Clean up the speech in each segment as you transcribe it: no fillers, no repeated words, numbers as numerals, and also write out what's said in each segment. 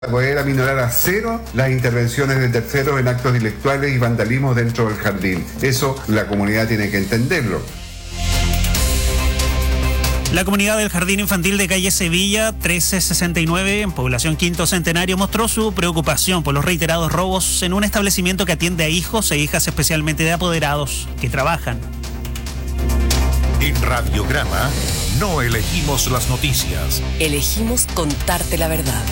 poder aminorar a cero las intervenciones de terceros en actos intelectuales y vandalismo dentro del jardín. Eso la comunidad tiene que entenderlo. La comunidad del Jardín Infantil de calle Sevilla 1369, en población Quinto Centenario, mostró su preocupación por los reiterados robos en un establecimiento que atiende a hijos e hijas, especialmente de apoderados que trabajan. En Radiograma no elegimos las noticias. Elegimos contarte la verdad.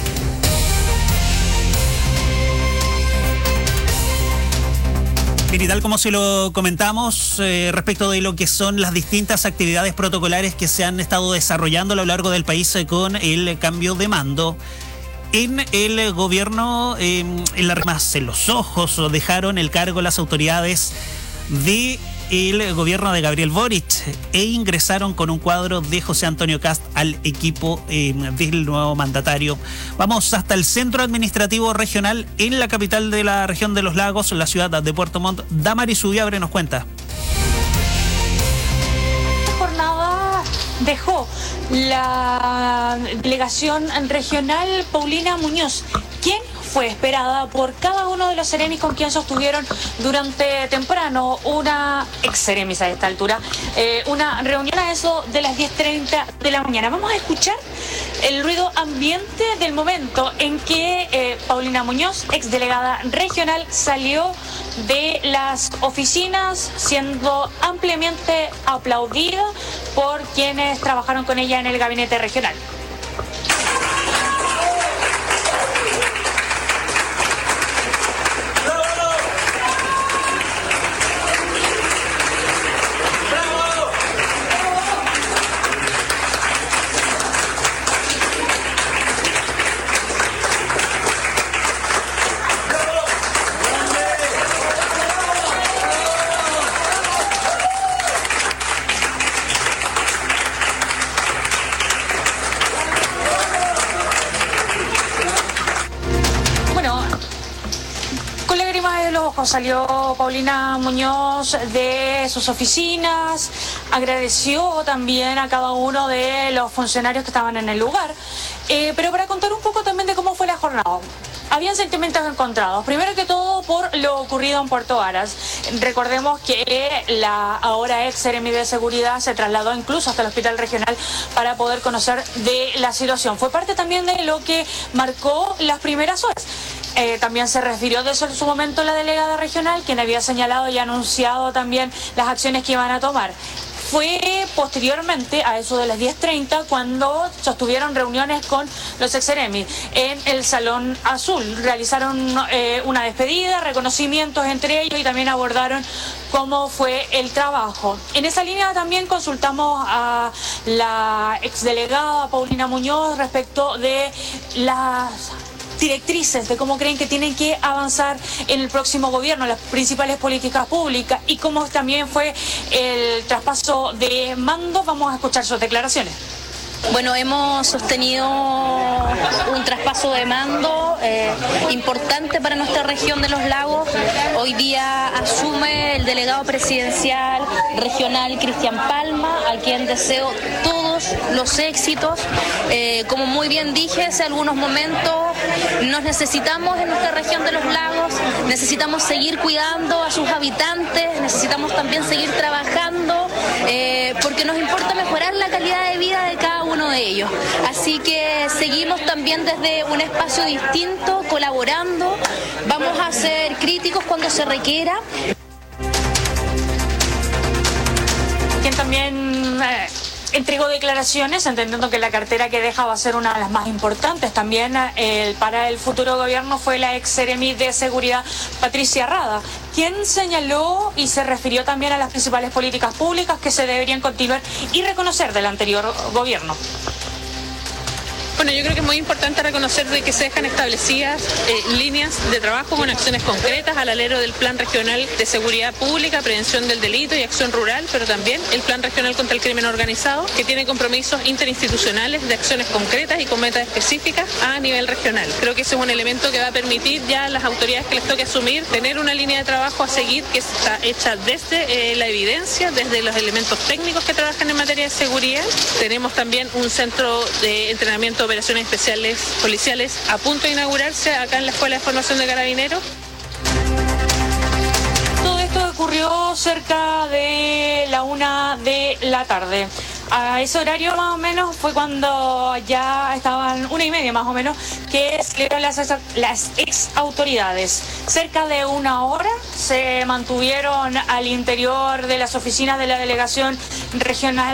Bien, y tal como se lo comentamos respecto de lo que son las distintas actividades protocolares que se han estado desarrollando a lo largo del país con el cambio de mando, en el gobierno, en los ojos dejaron el cargo las autoridades de el gobierno de Gabriel Boric e ingresaron con un cuadro de José Antonio Kast al equipo del nuevo mandatario. Vamos hasta el centro administrativo regional en la capital de la región de los lagos, la ciudad de Puerto Montt. Damaris Ubiabre nos cuenta. Esta jornada dejó la delegación regional Paulina Muñoz, quien fue esperada por cada uno de los seremis con quien sostuvieron durante temprano una ex-seremis a esta altura, una reunión a eso de las 10:30 de la mañana. Vamos a escuchar el ruido ambiente del momento en que Paulina Muñoz, ex-delegada regional, salió de las oficinas siendo ampliamente aplaudida por quienes trabajaron con ella en el gabinete regional. Salió Paulina Muñoz de sus oficinas, agradeció también a cada uno de los funcionarios que estaban en el lugar, pero para contar un poco también de cómo fue la jornada. Habían sentimientos encontrados, primero que todo por lo ocurrido en Puerto Varas. Recordemos que la ahora ex seremi de seguridad se trasladó incluso hasta el hospital regional para poder conocer de la situación. Fue parte también de lo que marcó las primeras horas. También se refirió de eso en su momento la delegada regional, quien había señalado y anunciado también las acciones que iban a tomar. Fue posteriormente, a eso de las 10:30, cuando sostuvieron reuniones con los ex-seremis en el Salón Azul. Realizaron una despedida, reconocimientos entre ellos y también abordaron cómo fue el trabajo. En esa línea también consultamos a la exdelegada Paulina Muñoz respecto de las directrices de cómo creen que tienen que avanzar en el próximo gobierno, las principales políticas públicas y cómo también fue el traspaso de mando. Vamos a escuchar sus declaraciones. Bueno, hemos sostenido un traspaso de mando importante para nuestra región de los lagos. Hoy día asume el delegado presidencial regional Cristian Palma, a quien deseo todos los éxitos. Como muy bien dije hace algunos momentos, nos necesitamos en nuestra región de los lagos, necesitamos seguir cuidando a sus habitantes, necesitamos también seguir trabajando, porque nos importa mejorar la calidad de vida de cada uno de ellos. Así que seguimos también desde un espacio distinto, colaborando. Vamos a ser críticos cuando se requiera. Quien también entregó declaraciones, entendiendo que la cartera que deja va a ser una de las más importantes también para el futuro gobierno, fue la ex seremi de seguridad Patricia Rada, quien señaló y se refirió también a las principales políticas públicas que se deberían continuar y reconocer del anterior gobierno. Bueno, yo creo que es muy importante reconocer de que se dejan establecidas líneas de trabajo con acciones concretas al alero del Plan Regional de Seguridad Pública, Prevención del Delito y Acción Rural, pero también el Plan Regional contra el Crimen Organizado, que tiene compromisos interinstitucionales de acciones concretas y con metas específicas a nivel regional. Creo que ese es un elemento que va a permitir ya a las autoridades que les toque asumir tener una línea de trabajo a seguir que está hecha desde la evidencia, desde los elementos técnicos que trabajan en materia de seguridad. Tenemos también un centro de entrenamiento operaciones especiales policiales a punto de inaugurarse acá en la Escuela de Formación de Carabineros. Todo esto ocurrió cerca de la 1 de la tarde. A ese horario más o menos fue cuando ya estaban 1:30 más o menos que salieron las ex autoridades. Cerca de 1 hora se mantuvieron al interior de las oficinas de la delegación regional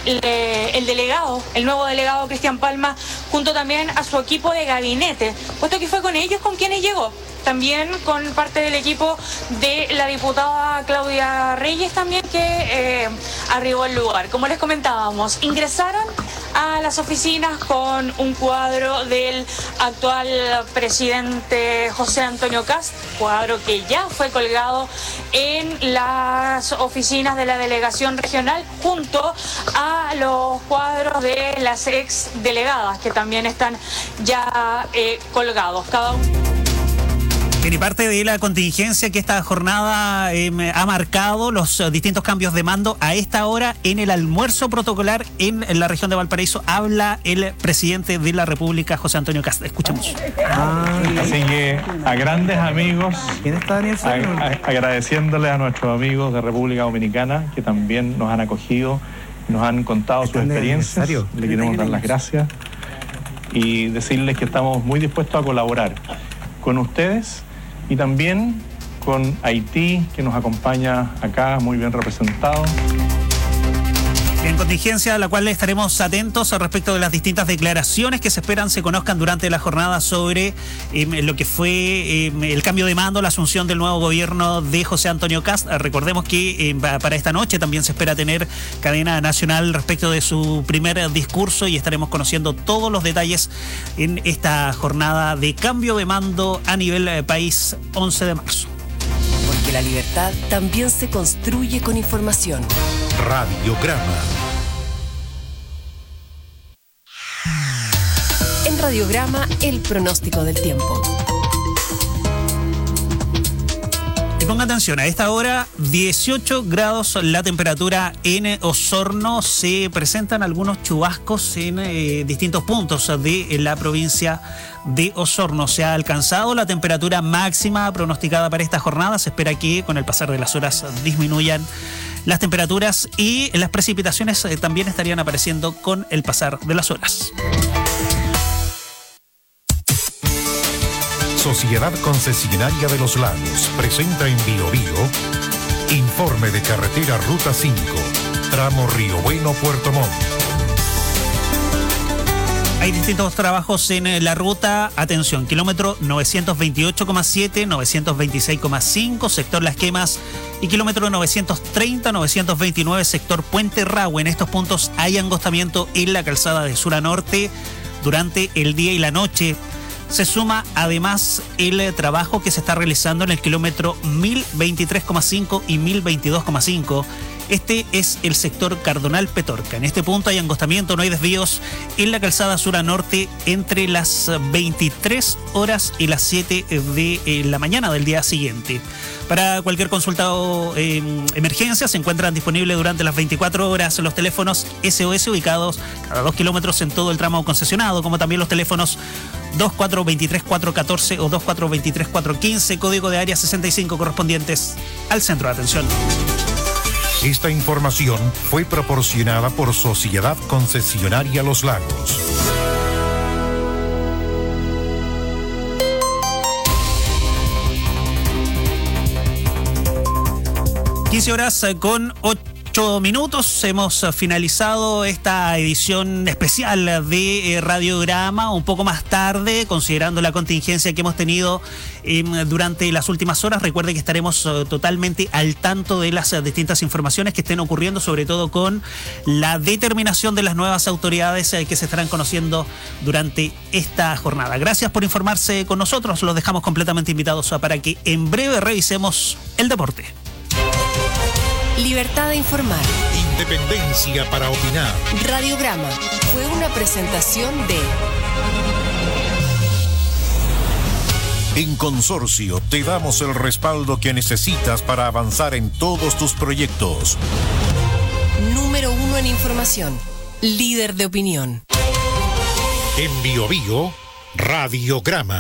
el nuevo delegado Cristian Palma, junto también a su equipo de gabinete, puesto que fue con ellos con quienes llegó. También con parte del equipo de la diputada Claudia Reyes también que arribó al lugar. Como les comentábamos, ingresaron a las oficinas con un cuadro del actual presidente José Antonio Kast, cuadro que ya fue colgado en las oficinas de la delegación regional junto a los cuadros de las ex delegadas que también están ya colgados. Cada uno. Y parte de la contingencia que esta jornada ha marcado los distintos cambios de mando a esta hora en el almuerzo protocolar en la región de Valparaíso habla el presidente de la República, José Antonio Kast. Escuchemos. Así que a grandes amigos, agradeciéndoles a nuestros amigos de República Dominicana que también nos han acogido, nos han contado sus experiencias, le queremos dar las gracias y decirles que estamos muy dispuestos a colaborar con ustedes y también con Haití, que nos acompaña acá, muy bien representado. En contingencia a la cual estaremos atentos respecto de las distintas declaraciones que se esperan se conozcan durante la jornada sobre lo que fue el cambio de mando, la asunción del nuevo gobierno de José Antonio Kast. Recordemos que para esta noche también se espera tener cadena nacional respecto de su primer discurso y estaremos conociendo todos los detalles en esta jornada de cambio de mando a nivel país 11 de marzo. Porque la libertad también se construye con información. Radiograma. En Radiograma, el pronóstico del tiempo. Y ponga atención, a esta hora 18 grados la temperatura en Osorno. Se presentan algunos chubascos en distintos puntos de la provincia de Osorno. Se ha alcanzado la temperatura máxima pronosticada para esta jornada. Se espera que con el pasar de las horas disminuyan las temperaturas y las precipitaciones también estarían apareciendo con el pasar de las horas. Sociedad Concesionaria de los Lagos presenta en Biobío informe de carretera Ruta 5, tramo Río Bueno, Puerto Montt. Hay distintos trabajos en la ruta. Atención, kilómetro 928,7, 926,5, sector Las Quemas, y kilómetro 930, 929, sector Puente Rahue. En estos puntos hay angostamiento en la calzada de sur a norte durante el día y la noche. Se suma además el trabajo que se está realizando en el kilómetro 1023,5 y 1022,5. Este es el sector Cardonal Petorca. En este punto hay angostamiento, no hay desvíos en la calzada sur a norte entre las 23 horas y las 7 de la mañana del día siguiente. Para cualquier consulta o emergencia se encuentran disponibles durante las 24 horas los teléfonos SOS ubicados cada 2 kilómetros en todo el tramo concesionado, como también los teléfonos 2423-414 o 2423-415, código de área 65 correspondientes al centro de atención. Esta información fue proporcionada por Sociedad Concesionaria Los Lagos. Horas con 8 minutos. Hemos finalizado esta edición especial de Radiograma un poco más tarde, considerando la contingencia que hemos tenido durante las últimas horas. Recuerde que estaremos totalmente al tanto de las distintas informaciones que estén ocurriendo, sobre todo con la determinación de las nuevas autoridades que se estarán conociendo durante esta jornada. Gracias por informarse con nosotros. Los dejamos completamente invitados para que en breve revisemos el deporte. Libertad de informar. Independencia para opinar. Radiograma fue una presentación de... En Consorcio te damos el respaldo que necesitas para avanzar en todos tus proyectos. Número 1 en información. Líder de opinión. En Biobío, Radiograma.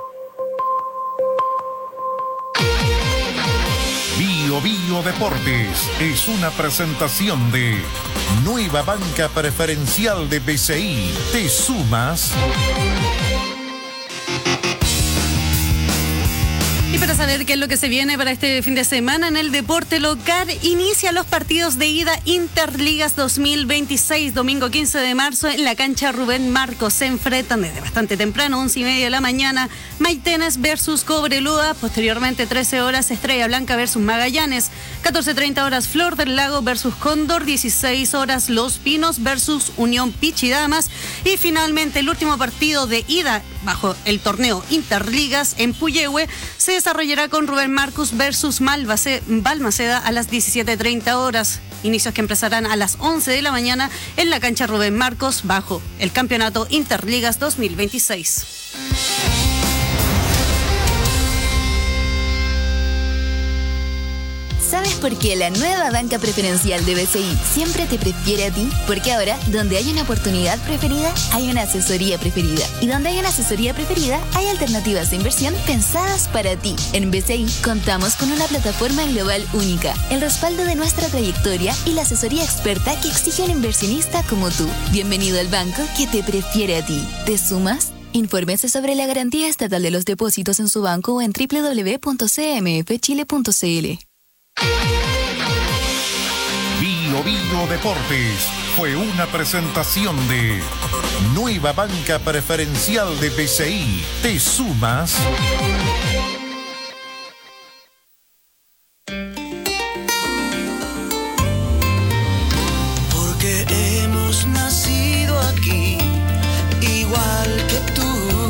Biobío Deportes es una presentación de Nueva Banca Preferencial de BCI. ¿Te sumas? Y para saber qué es lo que se viene para este fin de semana en el deporte local, inicia los partidos de ida Interligas 2026, domingo 15 de marzo en la cancha Rubén Marcos. Se enfrentan desde bastante temprano, 11:30 de la mañana, Maitenes versus Cobreloa. Posteriormente, 13 horas, Estrella Blanca versus Magallanes. 14:30 horas, Flor del Lago versus Cóndor. 16 horas, Los Pinos versus Unión Pichidamas. Y finalmente, el último partido de ida bajo el torneo Interligas en Puyehue se desarrollará con Rubén Marcos versus Balmaceda a las 17:30 horas. Inicios que empezarán a las 11 de la mañana en la cancha Rubén Marcos bajo el campeonato Interligas 2026. ¿Sabes por qué la nueva banca preferencial de BCI siempre te prefiere a ti? Porque ahora, donde hay una oportunidad preferida, hay una asesoría preferida. Y donde hay una asesoría preferida, hay alternativas de inversión pensadas para ti. En BCI contamos con una plataforma global única, el respaldo de nuestra trayectoria y la asesoría experta que exige un inversionista como tú. Bienvenido al banco que te prefiere a ti. ¿Te sumas? Infórmese sobre la garantía estatal de los depósitos en su banco o en www.cmfchile.cl. Biobío Deportes fue una presentación de Nueva Banca Preferencial de BCI. ¿Te sumas? Porque hemos nacido aquí, igual que tú.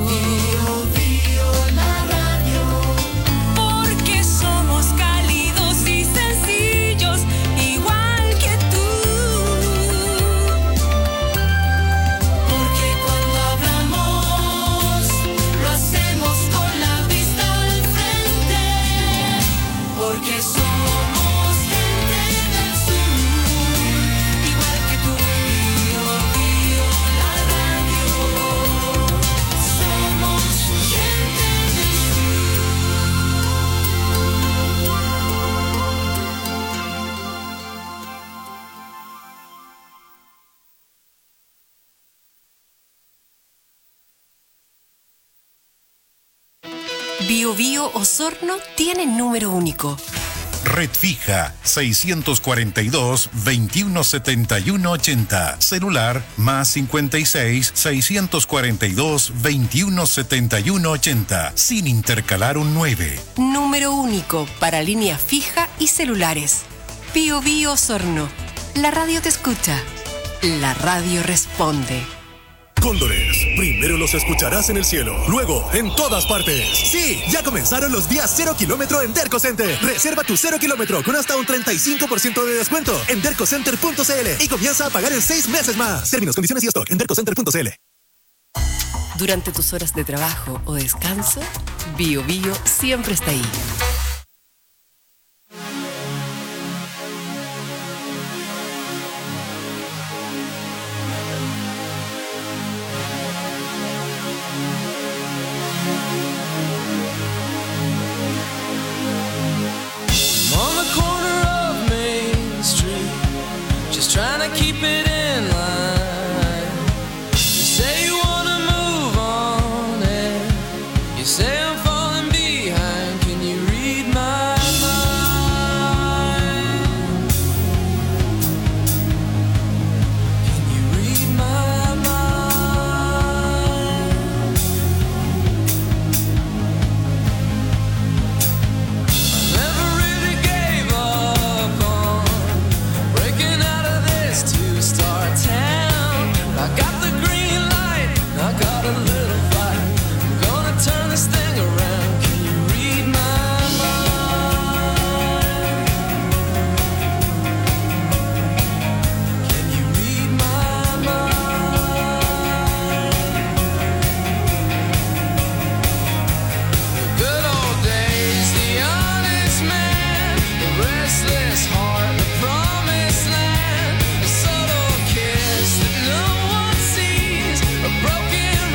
Biobío Osorno tiene número único. Red fija 642-217180. Celular más 56-642-217180. Sin intercalar un 9. Número único para línea fija y celulares. Biobío Osorno. La radio te escucha. La radio responde. Cóndores, primero los escucharás en el cielo, luego en todas partes. Sí, ya comenzaron los días 0 kilómetro en Derco Center. Reserva tu 0 kilómetro con hasta un 35% de descuento en dercocenter.cl y comienza a pagar en 6 meses más. Términos, condiciones y stock en dercocenter.cl. Durante tus horas de trabajo o descanso, Biobío siempre está ahí. Trying to keep it in line. You say you wanna move on, and you say I'm falling behind. Can you read my mind? Can you read my mind? I never really gave up on breaking out to start town. I got the green light, I got a little fight. I'm gonna turn this thing around. Can you read my mind? Can you read my mind? The good old days, the honest man, the restless heart, the promised land. Subtle kiss that no one sees, a broken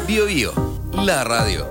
Bio Bio, la radio.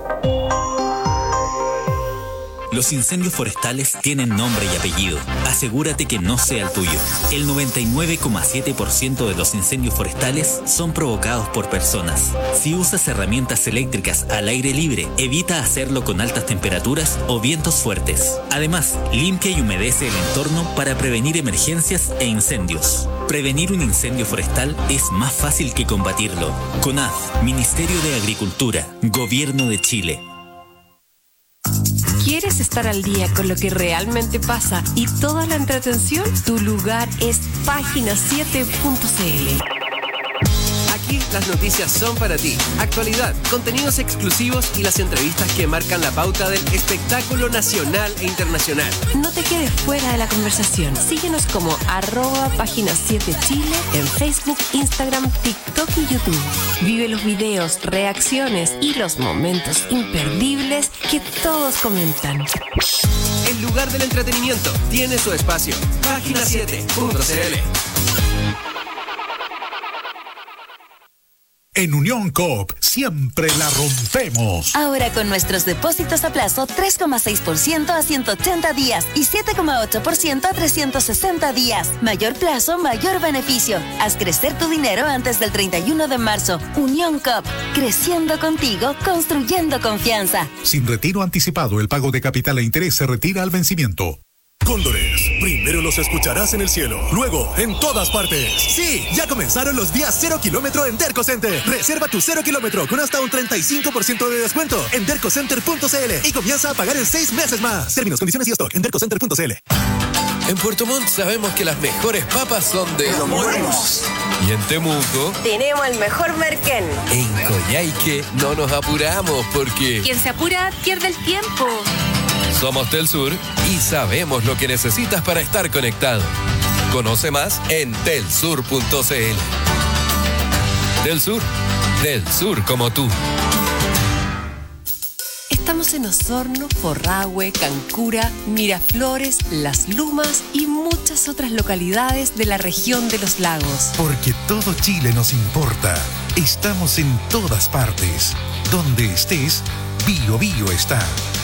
Los incendios forestales tienen nombre y apellido. Asegúrate que no sea el tuyo. El 99,7% de los incendios forestales son provocados por personas. Si usas herramientas eléctricas al aire libre, evita hacerlo con altas temperaturas o vientos fuertes. Además, limpia y humedece el entorno para prevenir emergencias e incendios. Prevenir un incendio forestal es más fácil que combatirlo. CONAF, Ministerio de Agricultura, Gobierno de Chile. ¿Quieres estar al día con lo que realmente pasa y toda la entretención? Tu lugar es página7.cl. Aquí las noticias son para ti. Actualidad, contenidos exclusivos y las entrevistas que marcan la pauta del espectáculo nacional e internacional. No te quedes fuera de la conversación. Síguenos como @página7chile en Facebook, Instagram, TikTok y YouTube. Vive los videos, reacciones y los momentos imperdibles que todos comentan. El lugar del entretenimiento tiene su espacio. Página7.cl. En Unión Coop siempre la rompemos. Ahora con nuestros depósitos a plazo 3,6% a 180 días y 7,8% a 360 días. Mayor plazo, mayor beneficio. Haz crecer tu dinero antes del 31 de marzo. Unión Coop, creciendo contigo, construyendo confianza. Sin retiro anticipado, el pago de capital e interés se retira al vencimiento. Cóndores, primero los escucharás en el cielo, luego en todas partes. Sí, ya comenzaron los días 0 kilómetro en Derco Center. Reserva tu 0 kilómetro con hasta un 35% de descuento en dercocenter.cl y comienza a pagar en 6 meses más. Términos, condiciones y stock en dercocenter.cl. En Puerto Montt sabemos que las mejores papas son de Los Buenos. Y en Temuco tenemos el mejor merquén. En Coyhaique no nos apuramos porque Quien se apura pierde el tiempo. somos Telsur y sabemos lo que necesitas para estar conectado. Conoce más en telsur.cl. Del sur como tú. Estamos en Osorno, Forrahue, Cancura, Miraflores, Las Lumas y muchas otras localidades de la región de los lagos. Porque todo Chile nos importa. Estamos en todas partes. Donde estés, Bio Bio está.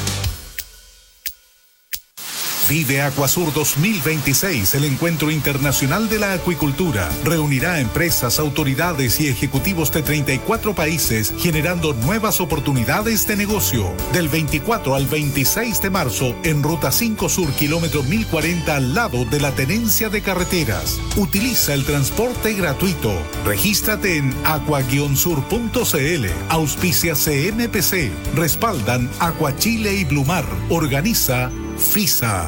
Vive Acuasur 2026, el encuentro internacional de la acuicultura. Reunirá a empresas, autoridades y ejecutivos de 34 países, generando nuevas oportunidades de negocio. Del 24 al 26 de marzo, en Ruta 5 Sur, kilómetro 1040, al lado de la Tenencia de Carreteras. Utiliza el transporte gratuito. Regístrate en aqua-sur.cl. Auspicia CMPC. Respaldan Acuachile y Blumar. Organiza FISA.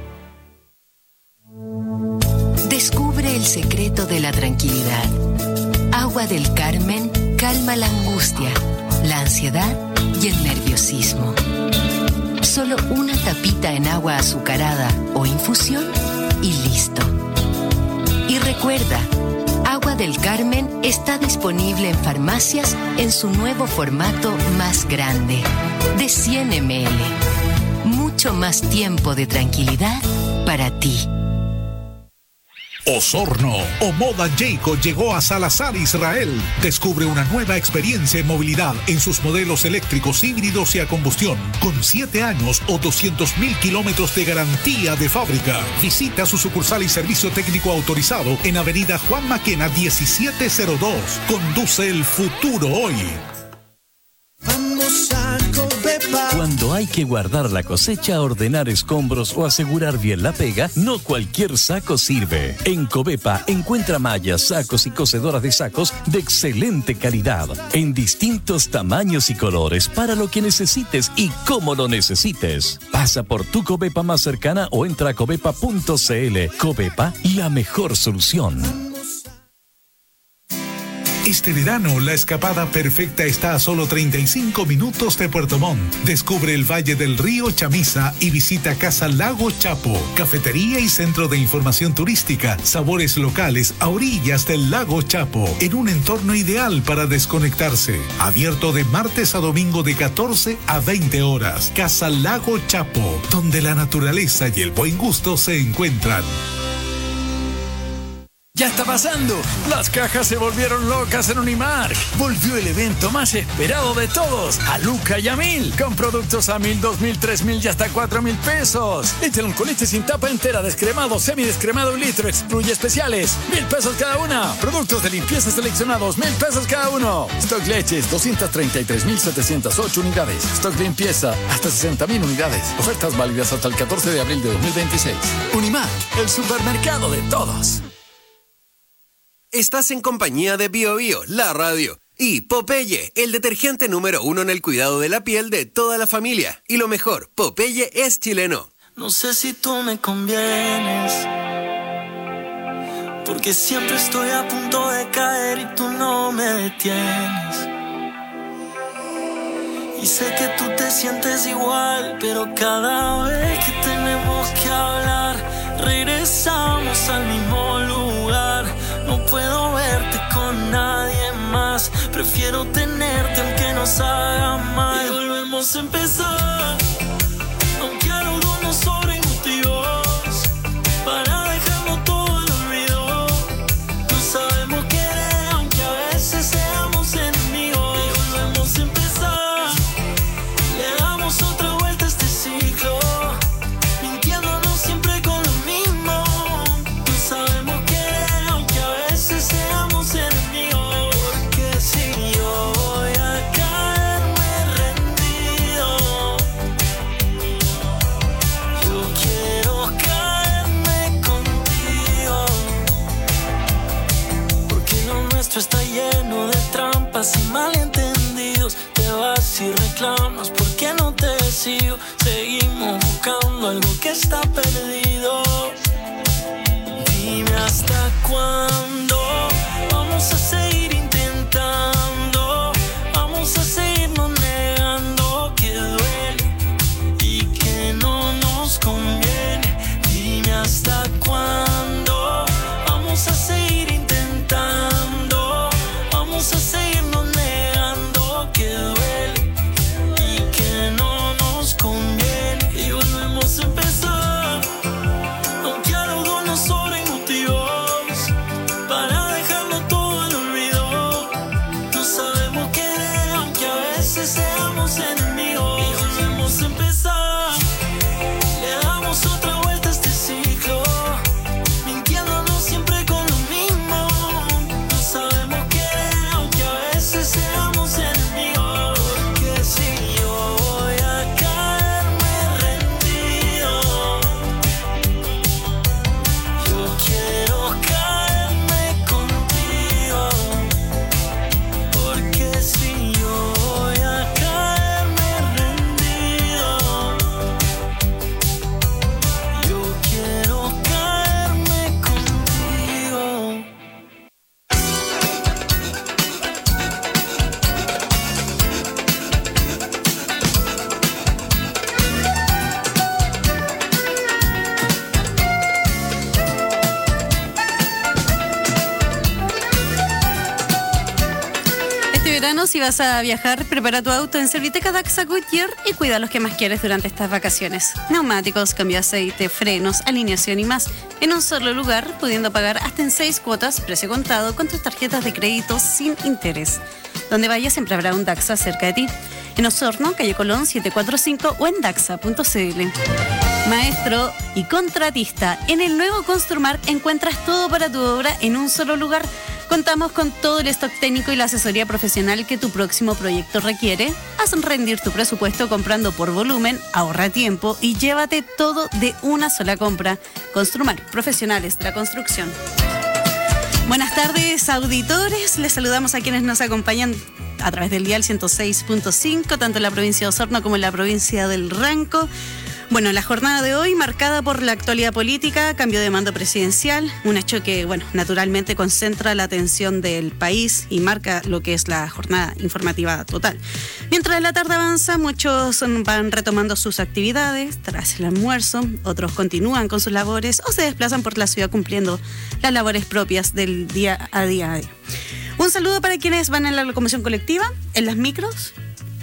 Descubre el secreto de la tranquilidad. Agua del Carmen calma la angustia, la ansiedad y el nerviosismo. Solo una tapita en agua azucarada o infusión y listo. Y recuerda, Agua del Carmen está disponible en farmacias en su nuevo formato más grande, de 100 ml. Mucho más tiempo de tranquilidad para ti. Osorno, Omoda Jayco llegó a Salazar, Israel. Descubre una nueva experiencia en movilidad en sus modelos eléctricos, híbridos y a combustión, con 7 años o 200.000 kilómetros de garantía de fábrica. Visita su sucursal y servicio técnico autorizado en Avenida Juan Maquena 1702. Conduce el futuro hoy. Vamos a Covepa. Cuando hay que guardar la cosecha, ordenar escombros o asegurar bien la pega, no cualquier saco sirve. En Covepa encuentra mallas, sacos y cosedoras de sacos de excelente calidad, en distintos tamaños y colores, para lo que necesites y cómo lo necesites. Pasa por tu Covepa más cercana o entra a covepa.cl. Covepa, la mejor solución. Este verano, la escapada perfecta está a solo 35 minutos de Puerto Montt. Descubre el Valle del Río Chamisa y visita Casa Lago Chapo, cafetería y centro de información turística, sabores locales a orillas del Lago Chapo, en un entorno ideal para desconectarse. Abierto de martes a domingo de 14 a 20 horas. Casa Lago Chapo, donde la naturaleza y el buen gusto se encuentran. Ya está pasando. Las cajas se volvieron locas en Unimark. Volvió el evento más esperado de todos. A Luca y a 1000. Con productos a 1000, 2000, 3000 y hasta 4000 pesos. Échale un con leche sin tapa entera, descremado, semidescremado 1 litro. Excluye especiales. 1000 pesos cada una. Productos de limpieza seleccionados. 1000 pesos cada uno. Stock leches, 233.708 unidades. Stock limpieza, hasta 60.000 unidades. Ofertas válidas hasta el 14 de abril de 2026. Unimark, el supermercado de todos. Estás en compañía de Bio Bio, la radio, y Popeye, el detergente número 1 en el cuidado de la piel de toda la familia. Y lo mejor, Popeye es chileno. No sé si tú me convienes, porque siempre estoy a punto de caer y tú no me detienes. Y sé que tú te sientes igual, pero cada vez que tenemos que hablar, regresamos al mismo lugar. No puedo verte con nadie más, prefiero tenerte aunque nos haga mal. Y volvemos a empezar, aunque a los dos nos sobren motivos para dejarlo todo al olvido. No sabemos querer aunque a veces seamos enemigos. Y volvemos a empezar, le damos otra vuelta a este ciclo, mintiéndonos siempre con lo mismo. No sabemos querer aunque a veces seamos enemigos. Porque si yo voy a caerme rendido, yo quiero caerme contigo. Porque lo nuestro está lleno de trampas y malentendidos. Te vas y reclamas porque no te sigo. Seguimos buscando algo que está perdido. Dime hasta cuándo vamos a seguir intentando, vamos a seguirnos negando que duele y que no nos conviene. Dime hasta cuándo vamos a seguir intentando, vamos a seguirnos negando que duele y que no nos conviene. Y volvemos a empezar, aunque a los dos nos sobren motivos para dejarlo todo al olvido. No sabemos querer aunque a veces seamos enemigos. Y volvemos a empezar, le damos otra vuelta a este ciclo, mintiéndonos siempre con lo mismo. No sabemos querer aunque a veces seamos enemigos. Porque si yo voy a caerme rendido, yo quiero caerme contigo. Porque si yo voy a caerme rendido, yo quiero caerme contigo. Este verano, si vas a viajar, prepara tu auto en Serviteca Daxa Goodyear y cuida a los que más quieres durante estas vacaciones. Neumáticos, cambio de aceite, frenos, alineación y más en un solo lugar, pudiendo pagar hasta en 6 cuotas, precio contado, con tus tarjetas de crédito sin interés. Donde vayas siempre habrá un Daxa cerca de ti. En Osorno, calle Colón 745 o en daxa.cl. Maestro y contratista, en el nuevo Construmark encuentras todo para tu obra en un solo lugar. Contamos con todo el stock técnico y la asesoría profesional que tu próximo proyecto requiere. Haz rendir tu presupuesto comprando por volumen, ahorra tiempo y llévate todo de una sola compra. Construmark, profesionales de la construcción. Buenas tardes, auditores. Les saludamos a quienes nos acompañan a través del dial 106.5, tanto en la provincia de Osorno como en la provincia del Ranco. Bueno, la jornada de hoy marcada por la actualidad política, cambio de mando presidencial, un hecho que, bueno, naturalmente concentra la atención del país y marca lo que es la jornada informativa total. Mientras la tarde avanza, muchos van retomando sus actividades tras el almuerzo, otros continúan con sus labores o se desplazan por la ciudad cumpliendo las labores propias del día a día. Un saludo para quienes van en la locomoción colectiva, en las micros,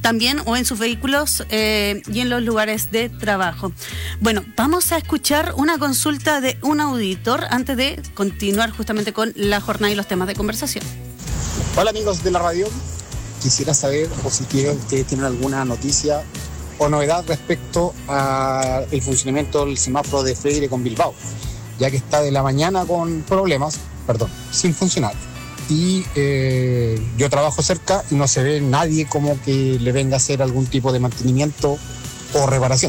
también o en sus vehículos y en los lugares de trabajo. Bueno, vamos a escuchar una consulta de un auditor antes de continuar justamente con la jornada y los temas de conversación. Hola amigos de la radio, quisiera saber o si ustedes tienen alguna noticia o novedad respecto al funcionamiento del semáforo de Freire con Bilbao, ya que está de la mañana con problemas, sin funcionar. Y yo trabajo cerca y no se ve nadie como que le venga a hacer algún tipo de mantenimiento o reparación.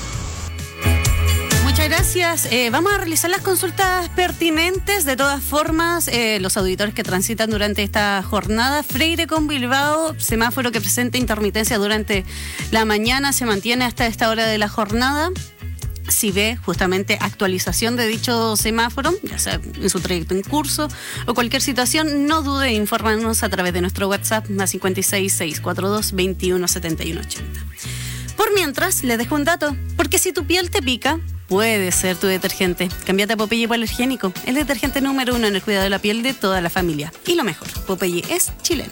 Muchas gracias. Vamos a realizar las consultas pertinentes. De todas formas, los auditores que transitan durante esta jornada, Freire con Bilbao, semáforo que presenta intermitencia durante la mañana, se mantiene hasta esta hora de la jornada. Si ve justamente actualización de dicho semáforo, ya sea en su trayecto en curso o cualquier situación, no dude en informarnos a través de nuestro WhatsApp más 56 642 21 71 80. Por mientras, les dejo un dato, porque si tu piel te pica, puede ser tu detergente. Cámbiate a Popeye Hipoalergénico, el detergente número 1 en el cuidado de la piel de toda la familia. Y lo mejor, Popeye es chileno.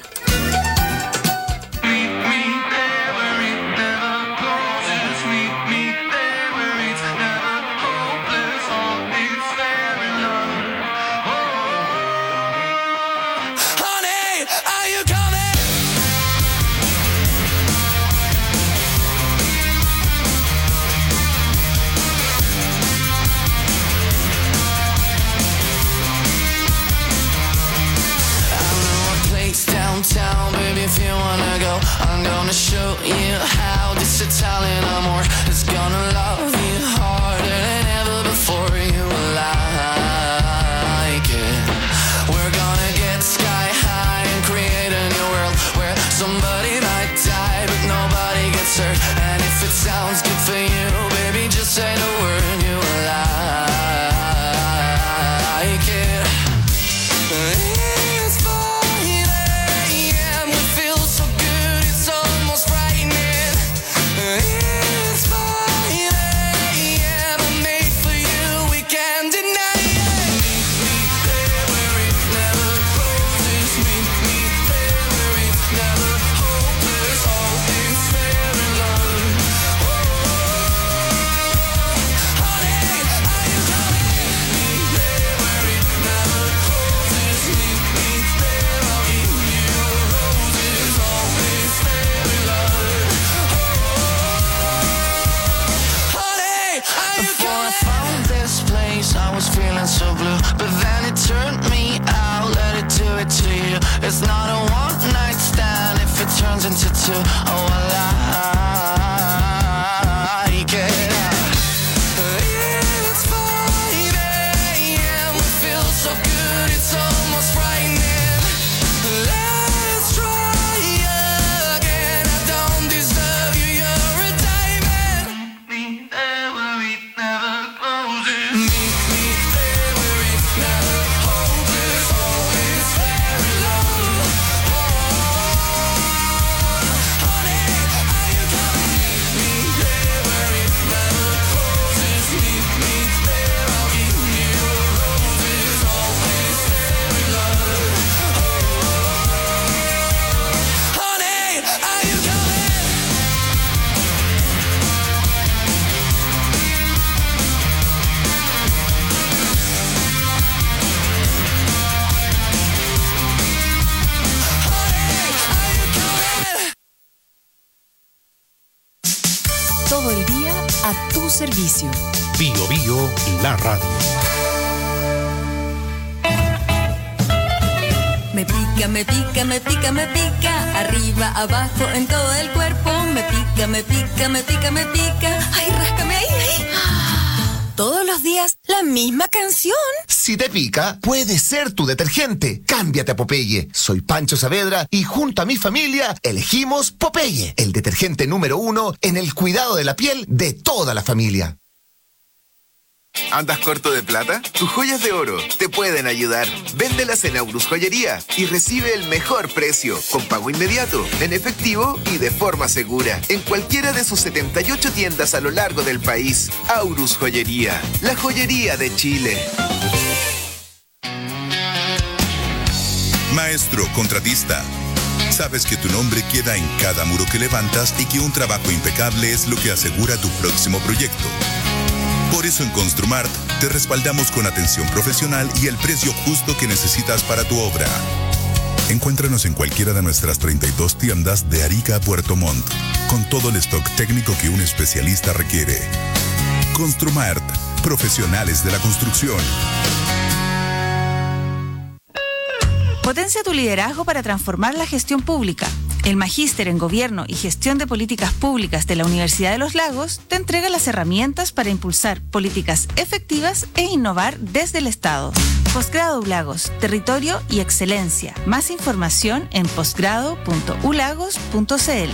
Downtown, baby, if you wanna go, I'm gonna show you how this Italian amor is gonna love you harder than ever before. You will like it. We're gonna get sky high and create a new world where somebody might die but nobody gets hurt. And if it sounds good for you, baby, just say the word. You will like it. It's fine. We feel so good, it's almost frightening. It's fine, yeah, but made for you, we can't deny it. Meet me there where it never closes. Meet me there where it's never hopeless. All things fair in love. Honey, are you coming? Meet me there where it never closes. Meet me there, I'll give you roses. Always fair in love. Honey, are you coming? Before I found this place, I was feeling so blue, but then it turned me out. Let it do it to you. It's not a one night stand if it turns into two. Oh, I like it. It's fine, yeah, we feel so good, it's almost frightening. Let's try again. I don't deserve you, you're a diamond. Meet me there where it never closes. Meet me there where it's never hopeless. Always fair in love. Honey, are you coming? Meet me there where it never closes. Meet me there, I'll give you roses. Always fair in love. Honey, are you coming? Todo el día a tu servicio. Bio Bio, la radio. Me pica, me pica, me pica, me pica. Arriba, abajo, en todo el cuerpo. Me pica, me pica, me pica, me pica. Ay, ráscame ahí, ahí. Todos los días la misma canción. Si te pica, puede ser tu detergente. Cámbiate a Popeye. Soy Pancho Saavedra y junto a mi familia elegimos Popeye, el detergente número 1 en el cuidado de la piel de toda la familia. ¿Andas corto de plata? Tus joyas de oro te pueden ayudar. Véndelas en Aurus Joyería y recibe el mejor precio, con pago inmediato, en efectivo y de forma segura, en cualquiera de sus 78 tiendas a lo largo del país. Aurus Joyería, la joyería de Chile. Maestro contratista. Sabes que tu nombre queda en cada muro que levantas y que un trabajo impecable es lo que asegura tu próximo proyecto. Por eso en Construmart te respaldamos con atención profesional y el precio justo que necesitas para tu obra. Encuéntranos en cualquiera de nuestras 32 tiendas de Arica a Puerto Montt, con todo el stock técnico que un especialista requiere. Construmart, profesionales de la construcción. Potencia tu liderazgo para transformar la gestión pública. El Magíster en Gobierno y Gestión de Políticas Públicas de la Universidad de los Lagos te entrega las herramientas para impulsar políticas efectivas e innovar desde el Estado. Posgrado Ulagos, territorio y excelencia. Más información en posgrado.ulagos.cl.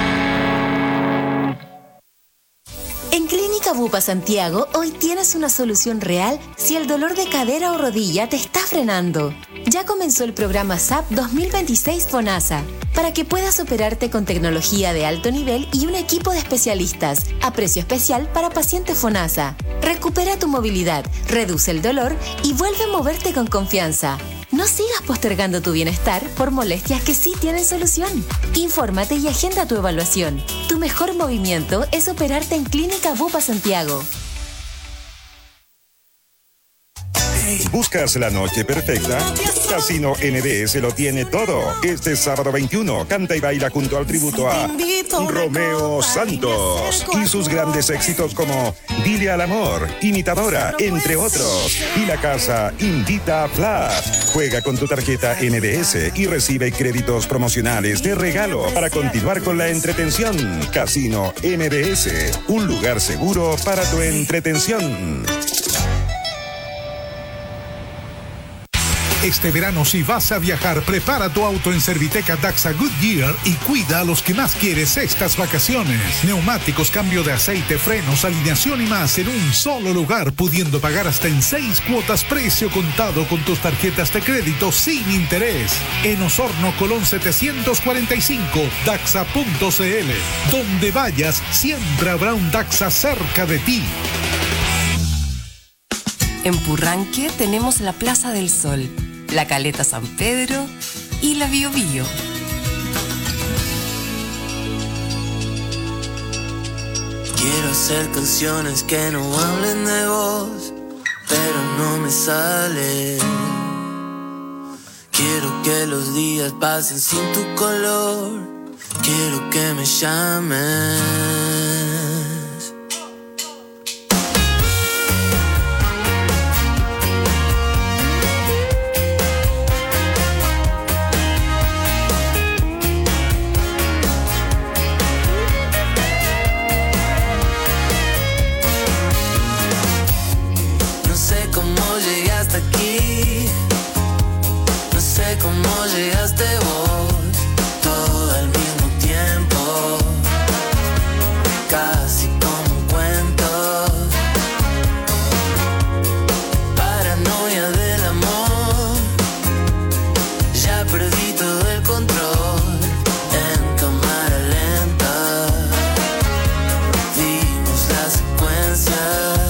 En Clínica Bupa Santiago, hoy tienes una solución real si el dolor de cadera o rodilla te está frenando. Ya comenzó el programa SAP 2026 FONASA, para que puedas operarte con tecnología de alto nivel y un equipo de especialistas, a precio especial para pacientes FONASA. Recupera tu movilidad, reduce el dolor y vuelve a moverte con confianza. No sigas postergando tu bienestar por molestias que sí tienen solución. Infórmate y agenda tu evaluación. Tu mejor movimiento es operarte en Clínica Bupa Santiago. ¿Buscas la noche perfecta? Casino NBS lo tiene todo. Este sábado 21 canta y baila junto al tributo a Romeo Santos y sus grandes éxitos como Dile al amor, Imitadora, entre otros. Y la casa invita a Flash. Juega con tu tarjeta NBS y recibe créditos promocionales de regalo para continuar con la entretención. Casino NBS, un lugar seguro para tu entretención. Este verano, si vas a viajar, prepara tu auto en Serviteca Daxa Goodyear y cuida a los que más quieres estas vacaciones. Neumáticos, cambio de aceite, frenos, alineación y más en un solo lugar, pudiendo pagar hasta en 6 cuotas precio contado con tus tarjetas de crédito sin interés. En Osorno, Colón 745, daxa.cl. Donde vayas, siempre habrá un Daxa cerca de ti. En Purranque tenemos la Plaza del Sol, la Caleta San Pedro y la Bio Bio. Quiero hacer canciones que no hablen de vos, pero no me sale. Quiero que los días pasen sin tu color, quiero que me llames. ¿Cómo llegaste vos? Todo al mismo tiempo, casi como un cuento. Paranoia del amor, ya perdí todo el control. En cámara lenta vimos la secuencia.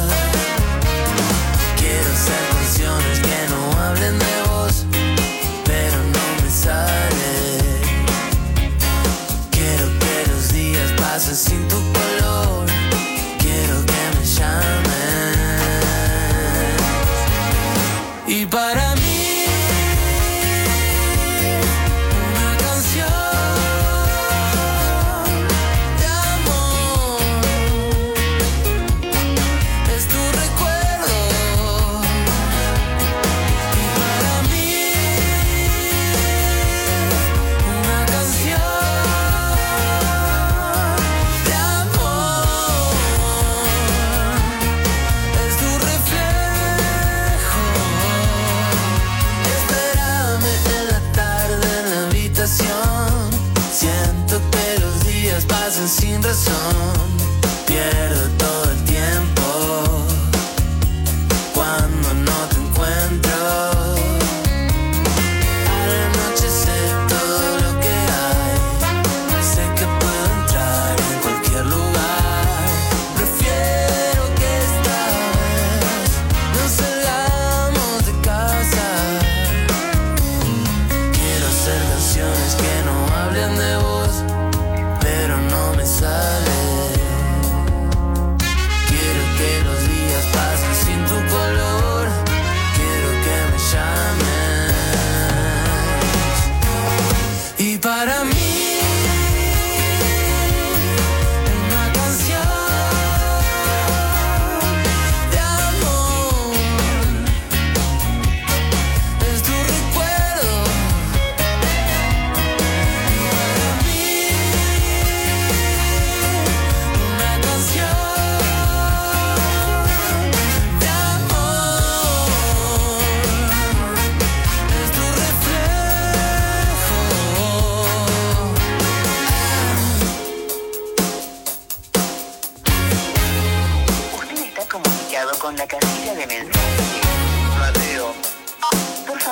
Quiero hacer canciones que no hablen de vos, pero no me sale. Quiero que los días pasen sin tu color, quiero que me llames. Y para mí una canción de amor es tu recuerdo. Y para mí una canción de amor es tu reflejo. Espérame en la tarde en la habitación. Siento que los días pasan sin razón. Pierdo todo el tiempo cuando no te encuentro. A la noche sé todo lo que hay. Sé que puedo entrar en cualquier lugar. Prefiero que esta vez no salgamos de casa. Quiero hacer canciones que no hablen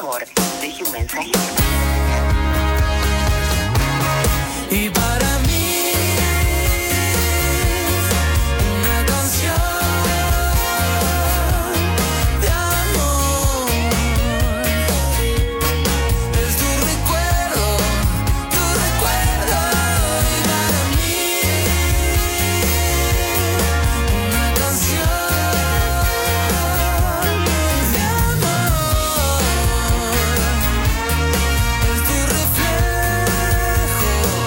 favor, deje un mensaje. Y para mí, una canción de amor es tu recuerdo. Y para mí, una canción de amor es tu reflejo.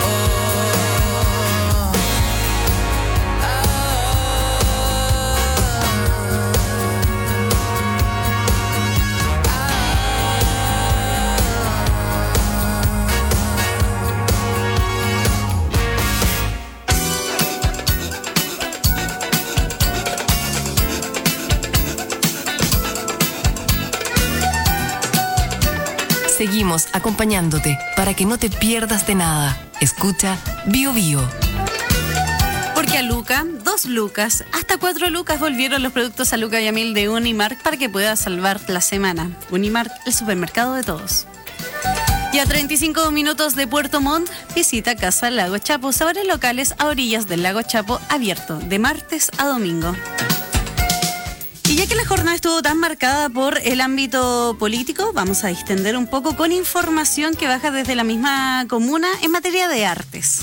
Seguimos acompañándote para que no te pierdas de nada. Escucha Bio Bio. Porque a Luca, 2 lucas, hasta 4 lucas volvieron los productos a Luca y a Mil de Unimark para que puedas salvar la semana. Unimark, el supermercado de todos. Y a 35 minutos de Puerto Montt, visita Casa Lago Chapo, sabores locales a orillas del Lago Chapo, abierto de martes a domingo. Y ya que la jornada estuvo tan marcada por el ámbito político, vamos a distender un poco con información que baja desde la misma comuna en materia de artes.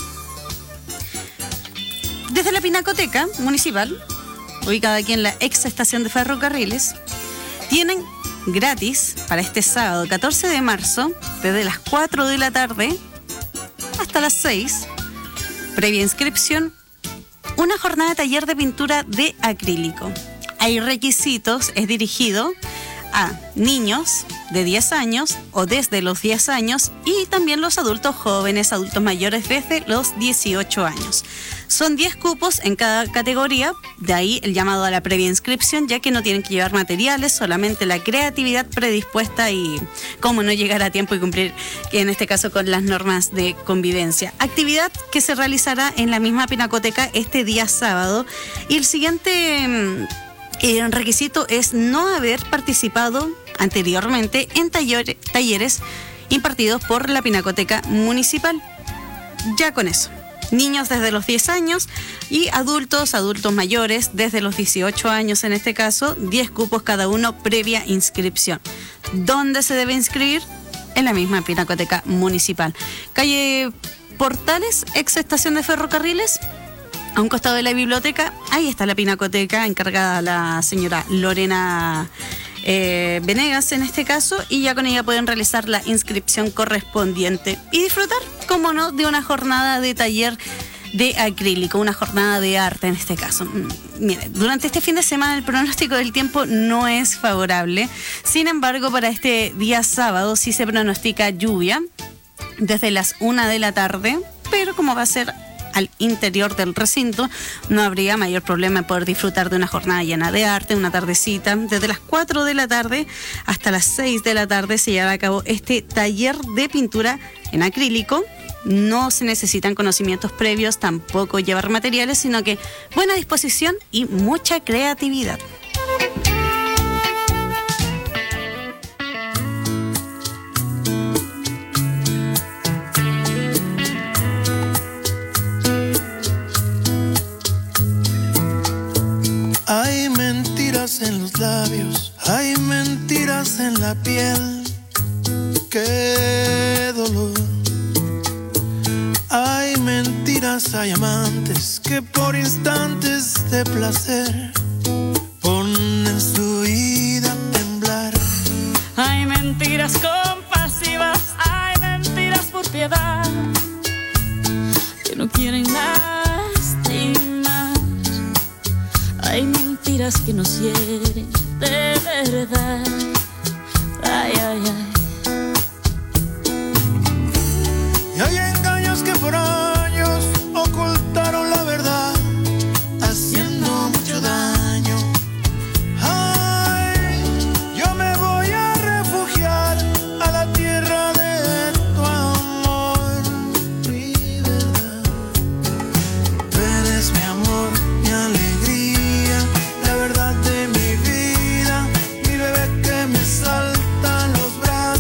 Desde la Pinacoteca Municipal, ubicada aquí en la ex estación de ferrocarriles, tienen gratis para este sábado 14 de marzo, desde las 4 de la tarde hasta las 6, previa inscripción, una jornada de taller de pintura de acrílico. Hay requisitos, es dirigido a niños de 10 años o desde los 10 años y también los adultos jóvenes, adultos mayores desde los 18 años. Son 10 cupos en cada categoría, de ahí el llamado a la previa inscripción, ya que no tienen que llevar materiales, solamente la creatividad predispuesta y cómo no llegar a tiempo y cumplir, en este caso, con las normas de convivencia. Actividad que se realizará en la misma Pinacoteca este día sábado y el siguiente... El requisito es no haber participado anteriormente en talleres impartidos por la Pinacoteca Municipal. Ya con eso, niños desde los 10 años y adultos mayores desde los 18 años en este caso, 10 cupos cada uno previa inscripción. ¿Dónde se debe inscribir? En la misma Pinacoteca Municipal. Calle Portales, ex estación de ferrocarriles. A un costado de la biblioteca, ahí está la Pinacoteca, encargada a la señora Lorena Venegas en este caso, y ya con ella pueden realizar la inscripción correspondiente y disfrutar, como no, de una jornada de taller de acrílico, una jornada de arte en este caso. Mire, durante este fin de semana el pronóstico del tiempo no es favorable, sin embargo para este día sábado sí se pronostica lluvia desde las 1 de la tarde, pero como va a ser al interior del recinto, no habría mayor problema en poder disfrutar de una jornada llena de arte, una tardecita. Desde las 4 de la tarde hasta las 6 de la tarde se llevará a cabo este taller de pintura en acrílico. No se necesitan conocimientos previos, tampoco llevar materiales, sino que buena disposición y mucha creatividad. Hay mentiras en los labios, hay mentiras en la piel. Qué dolor. Hay mentiras, hay amantes que por instantes de placer ponen su vida a temblar. Hay mentiras compasivas, hay mentiras por piedad que no quieren lastimar. Hay mentiras que nos hieren de verdad. Ay, ay, ay. Y hay engaños que por años ocultaron la verdad, haciendo mucho daño. Ay, yo me voy a refugiar a la tierra de tu amor, mi verdad. Tú eres mi amor, mi alegría, la verdad de mi vida, mi bebé que me salta a los brazos.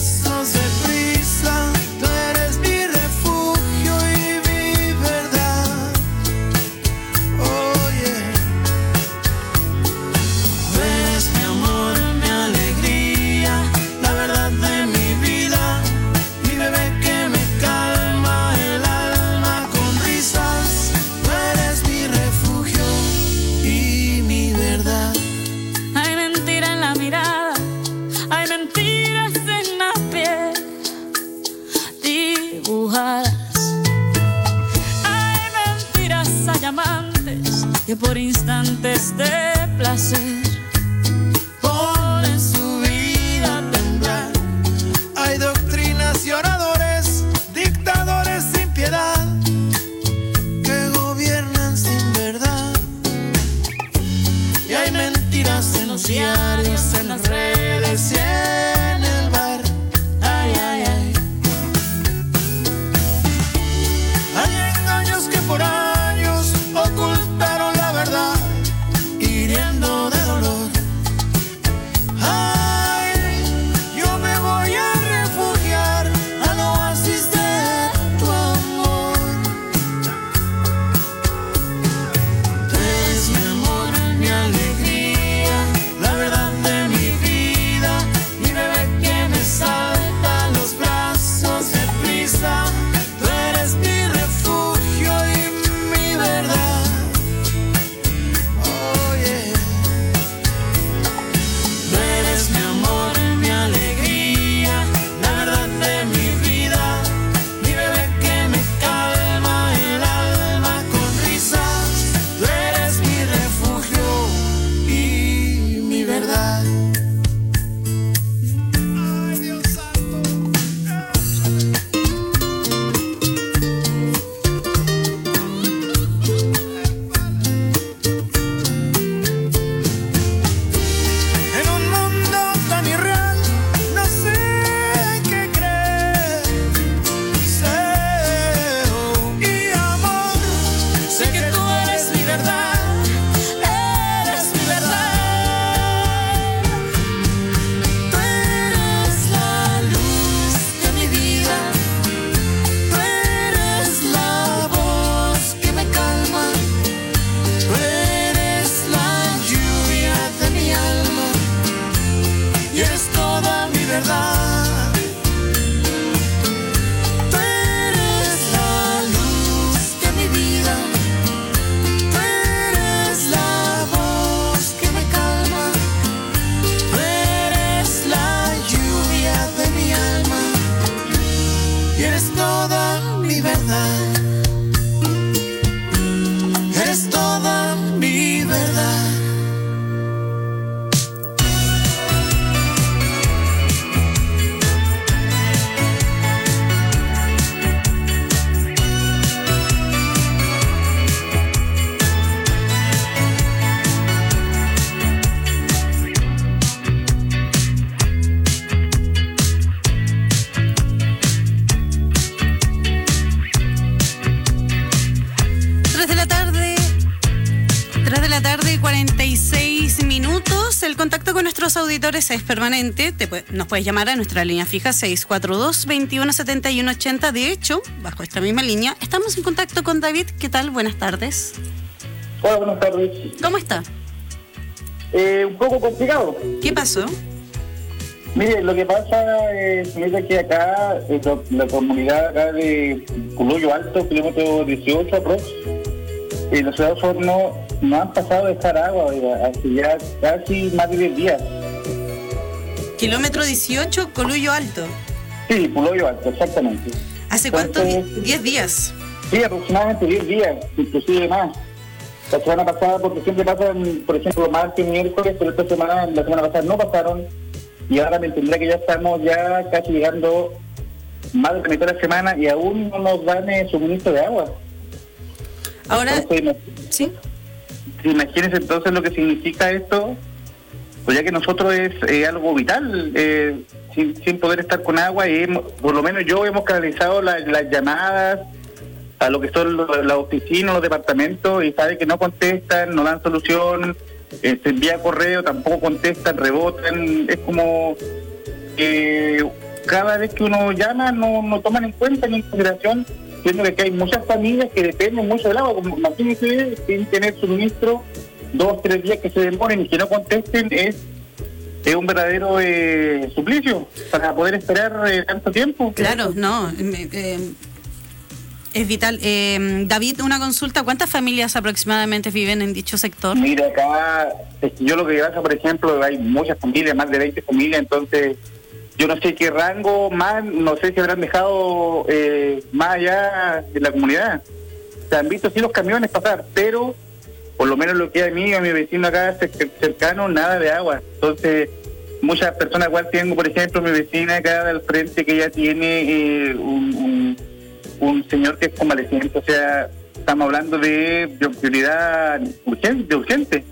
verdad. Eres toda mi verdad. El contacto con nuestros auditores es permanente. Nos puedes llamar a nuestra línea fija 642-217180. De hecho, bajo esta misma línea, estamos en contacto con David. ¿Qué tal? Buenas tardes. Hola, buenas tardes. ¿Cómo está? Un poco complicado. ¿Qué pasó? Mire, lo que pasa es que acá, la comunidad acá de Puloyo Alto, kilómetro 18 aprox, en la ciudad de Osorno, no han pasado de dejar agua hace ya casi más de 10 días. Kilómetro 18, Puloyo Alto. Sí, Puloyo Alto, exactamente. ¿Hace cuánto? 10 días. Sí, aproximadamente 10 días, inclusive más. La semana pasada, porque siempre pasan, por ejemplo, martes y miércoles, pero la semana pasada no pasaron, y ahora me entenderá que ya estamos ya casi llegando más de la mitad de la semana y aún no nos dan suministro de agua. Ahora, entonces, ¿sí? Imagínense entonces lo que significa esto, pues ya que nosotros es algo vital, sin poder estar con agua, y por lo menos yo hemos canalizado las llamadas a lo que son las oficinas, los departamentos, y sabe que no contestan, no dan solución, se envía correo, tampoco contestan, rebotan, es como cada vez que uno llama no toman en cuenta ni en consideración, siendo que hay muchas familias que dependen mucho del agua, como imagínense, sin tener suministro, 2-3 días que se demoren y que no contesten, es un verdadero suplicio para poder esperar tanto tiempo. Claro, no, es vital. David, una consulta, ¿cuántas familias aproximadamente viven en dicho sector? Mira, acá, yo lo que pasa, por ejemplo, hay muchas familias, más de 20 familias, entonces yo no sé qué rango más, no sé si habrán dejado más allá de la comunidad. Se han visto sí los camiones pasar, pero por lo menos lo que hay a mí, a mi vecino acá cercano, nada de agua. Entonces, muchas personas, igual tengo, por ejemplo, mi vecina acá al frente, que ya tiene un señor que es convaleciente, o sea, estamos hablando de prioridad urgente.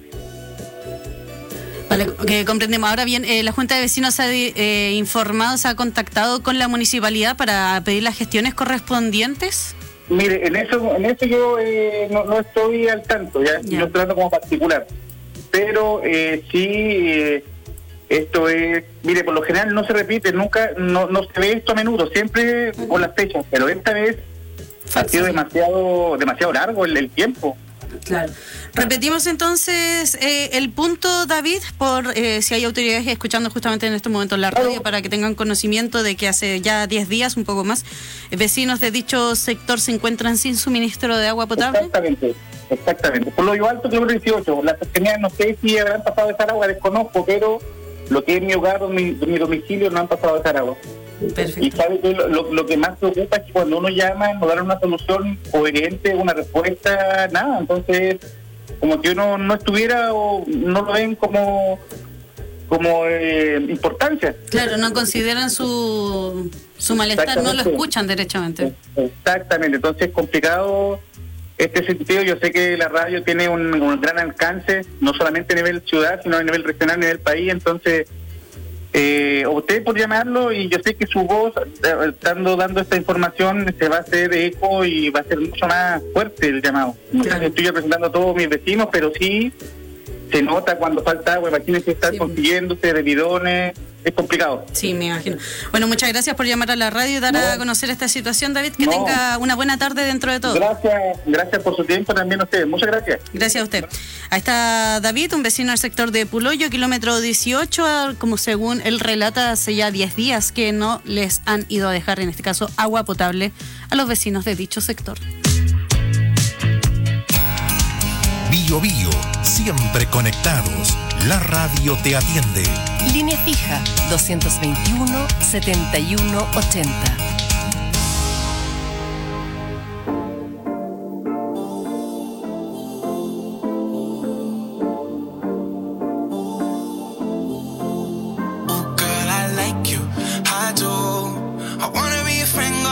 Vale, que comprendemos. Ahora bien, la Junta de Vecinos se ha informado, se ha contactado con la municipalidad para pedir las gestiones correspondientes. Mire, en eso yo no estoy al tanto, ya no estoy hablando como particular, pero sí, esto es, mire, por lo general no se repite, nunca, no se ve esto a menudo, siempre con las fechas, pero esta vez ha sido demasiado largo el tiempo. Claro. Repetimos entonces el punto, David, por si hay autoridades escuchando justamente en estos momentos la radio, para que tengan conocimiento de que hace ya 10 días, un poco más, vecinos de dicho sector se encuentran sin suministro de agua potable. Exactamente. Por lo alto, kilómetro 18, las cercanías, no sé si habrán pasado de esa agua, desconozco, pero lo que es mi hogar o mi domicilio no han pasado de esa agua. Perfecto. Y sabe que lo que más preocupa es que cuando uno llama no dan una solución coherente, una respuesta, nada. Entonces, como que uno no estuviera o no lo ven como importancia. Claro, no consideran su malestar, no lo escuchan derechamente. Exactamente, entonces es complicado este sentido. Yo sé que la radio tiene un gran alcance, no solamente a nivel ciudad, sino a nivel regional, a nivel país, entonces usted por llamarlo, y yo sé que su voz, estando dando esta información, se va a hacer eco y va a ser mucho más fuerte el llamado. No sé si estoy representando a todos mis vecinos, pero sí se nota cuando falta agua. Imagínense estar consiguiéndose de bidones, es complicado. Sí, me imagino. Bueno, muchas gracias por llamar a la radio y dar a conocer esta situación, David. Que tenga una buena tarde dentro de todo. Gracias por su tiempo también a ustedes. Muchas gracias. Gracias a usted. Ahí está David, un vecino del sector de Puloyo, kilómetro 18, como según él relata, hace ya 10 días que no les han ido a dejar, en este caso, agua potable a los vecinos de dicho sector. Bio Bio, siempre conectados. La radio te atiende. Línea fija 221-7180.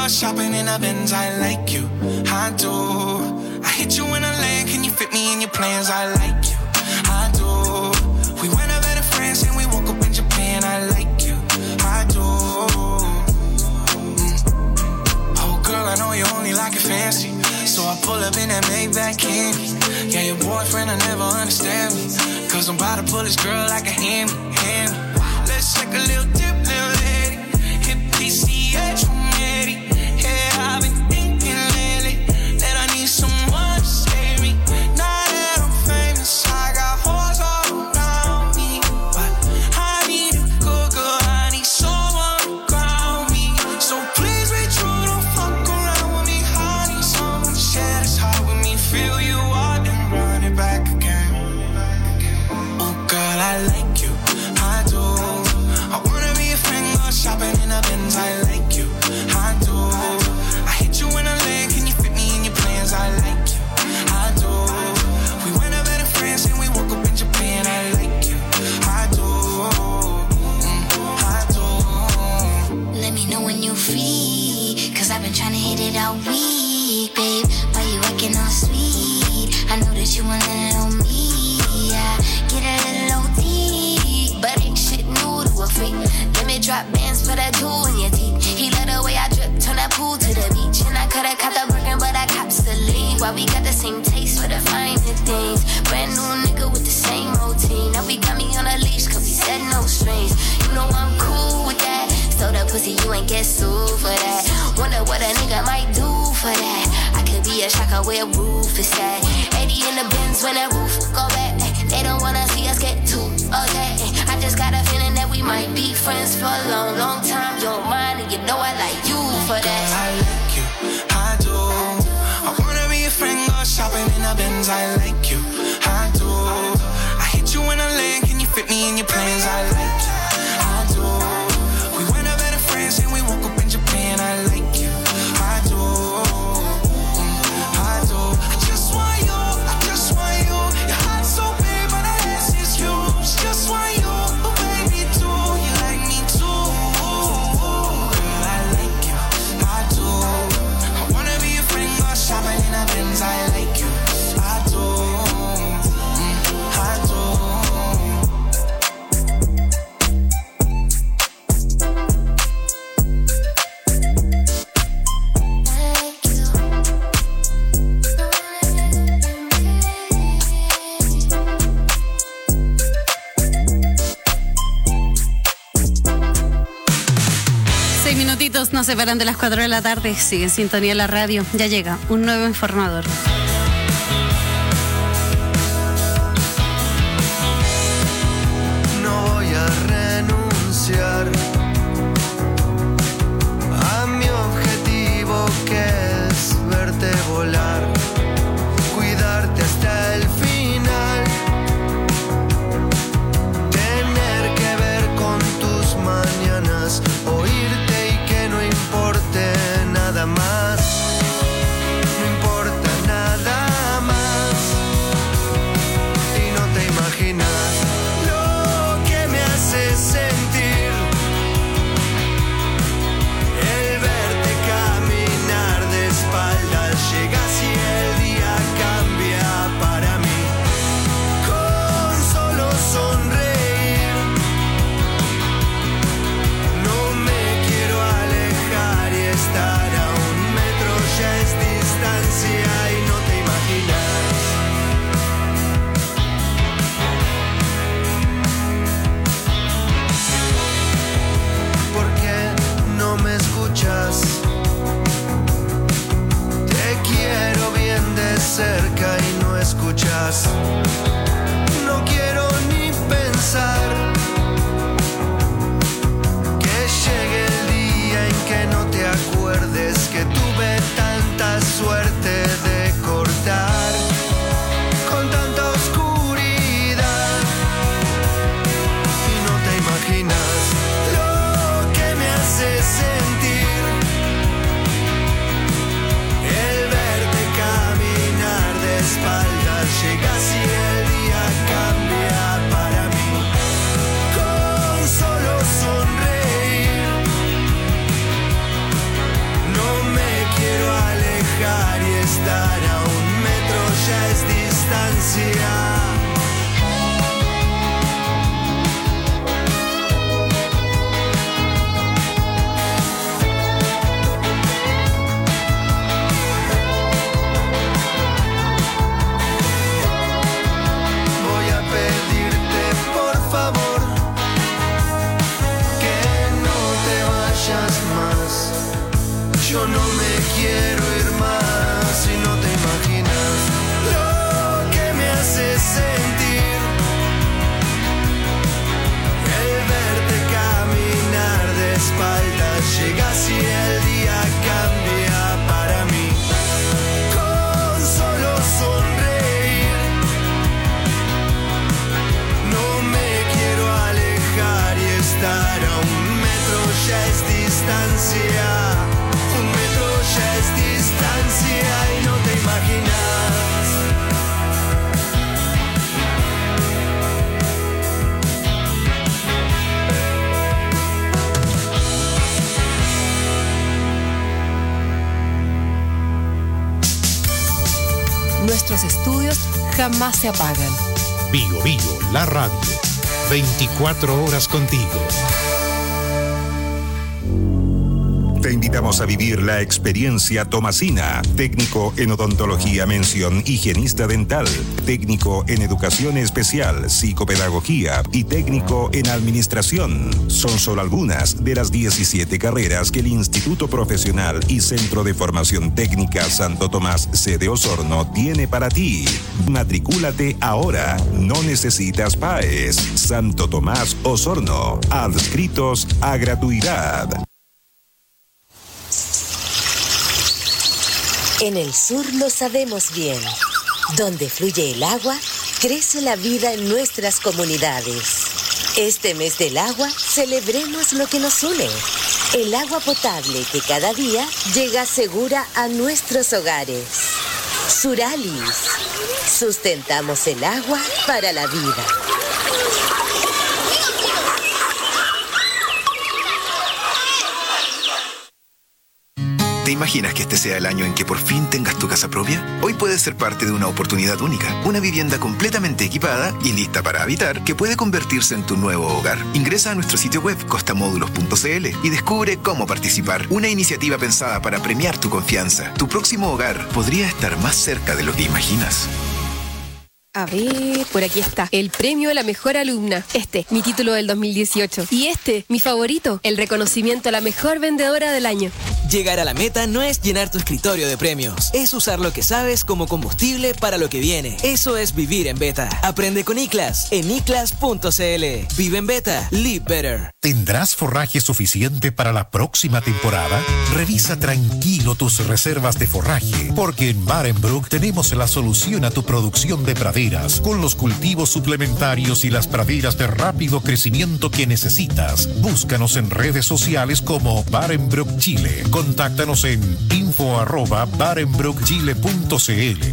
shopping in a Benz, I like you, I do. I hit you in a lane, can you fit me in your plans? I like you, I do. We went over to France and we woke up in Japan, I like you, I do. Oh girl, I know you only like it fancy, so I pull up in that Maybach candy. Yeah, your boyfriend will never understand me, cause I'm about to pull this girl like a hammy. Let's take a little dip, little lady. Hit PCH from Eddie. Yeah, I've been thinking lately that I need someone to save me. Now that I'm famous, I got hoes all around me, but I need a good girl, I need someone to ground me. So please be true, don't fuck around with me. I need someone to share this heart with me. Feel you out and run it back again. Oh girl, I like you, I do. I wanna be a friend, go shopping in a Benz, I like you, I do. I hit you in a lane, can you fit me in your plans? I like you, I do. We went over to France and we woke up in Japan, I like you, I do, I do. Let me know when you're free, cause I've been trying to hit it all week, babe. Why you acting all sweet? I know that you want it on me, yeah. Get a little OT, but ain't shit new to a freak. Let me drop bands for that jewel in your teeth. He let the way I drip, turn that pool to the beach. And I coulda caught the Birkin, but I cops the lead. Why we got the same taste for the finer things. Brand new nigga with the same routine. Now we got me on a leash, cause we said no strings. You know I'm cool with that. So the pussy, you ain't get sued for that. Wonder what a nigga might do for that. I could be a shocker where roof is at. 80 in the Benz when that roof go back. They don't wanna see us get too okay. I just got a feeling that we might be friends for a long, long time. You don't mind, and you know I like you for that. I like you, I do. I wanna be a friend, go shopping in a Benz, I like you, I do. I hit you in a lane, can you fit me in your plans? I like you, I do. We went over to France and we woke up in Japan, I like you, I do, I do. I just want you, I just want you. Your heart's so big, but the ass is huge. Just want you, oh baby, do you like me too? Girl, I like you, I do. I wanna be a friend, go shopping in a Benz, I like you, I do, I do. Minutitos nos separan de las 4 de la tarde. Sigue en sintonía la radio. Ya llega un nuevo informador. No voy a renunciar a mi objetivo, que es verte volar, cuidarte hasta el final, tener que ver con tus mañanas, oírte y que no importe nada más, no importa nada. Voy a pedirte por favor que no te vayas más. Yo no me quiero ir más y no te imaginas lo que me hace sentir el verte caminar de espaldas. Llegas y el día cambia para mí. Con solo sonreír no me quiero alejar y estar a 1 metro ya es distancia. 1 metro ya es distancia y no te imaginas. Nuestros estudios jamás se apagan. Bio Bio, la radio. 24 horas contigo. Te invitamos a vivir la experiencia Tomasina, técnico en odontología mención higienista dental, técnico en educación especial, psicopedagogía y técnico en administración. Son solo algunas de las 17 carreras que el Instituto Profesional y Centro de Formación Técnica Santo Tomás sede Osorno tiene para ti. Matricúlate ahora, no necesitas PAES. Santo Tomás Osorno, adscritos a gratuidad. En el sur lo sabemos bien. Donde fluye el agua, crece la vida en nuestras comunidades. Este mes del agua, celebremos lo que nos une. El agua potable que cada día llega segura a nuestros hogares. Suralis. Sustentamos el agua para la vida. ¿Te imaginas que este sea el año en que por fin tengas tu casa propia? Hoy puedes ser parte de una oportunidad única, una vivienda completamente equipada y lista para habitar que puede convertirse en tu nuevo hogar. Ingresa a nuestro sitio web costamódulos.cl y descubre cómo participar. Una iniciativa pensada para premiar tu confianza. Tu próximo hogar podría estar más cerca de lo que imaginas. A ver, por aquí está. El premio a la mejor alumna. Este, mi título del 2018. Y este, mi favorito. El reconocimiento a la mejor vendedora del año. Llegar a la meta no es llenar tu escritorio de premios. Es usar lo que sabes como combustible para lo que viene. Eso es vivir en beta. Aprende con ICLAS en iclas.cl. Vive en beta. Live better. ¿Tendrás forraje suficiente para la próxima temporada? Revisa tranquilo tus reservas de forraje, porque en Barenbrook tenemos la solución a tu producción de praderas, con los cultivos suplementarios y las praderas de rápido crecimiento que necesitas. Búscanos en redes sociales como Barenbrook Chile. Contáctanos en info@barenbrookchile.cl